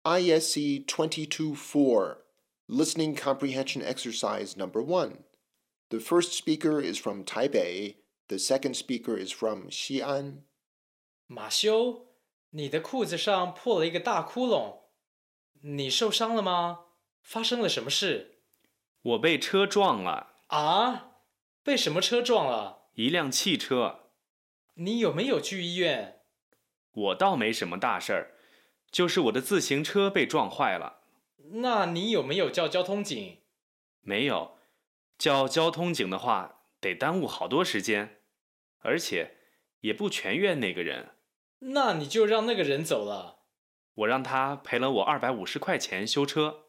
ISC 22-4, Listening Comprehension Exercise Number 1. The first speaker is from Taipei. The second speaker is from Xi'an. 马修，你的裤子上破了一个大窟窿，你受伤了吗？发生了什么事？ 我被车撞了。 啊？被什么车撞了？ 一辆汽车。 你有没有去医院？ 我倒没什么大事儿，就是我的自行车被撞坏了。 那你有没有叫交通警？ 没有，叫交通警的话得耽误好多时间，而且也不全怨那个人。 那你就让那个人走了。 我让他赔了我250块钱修车。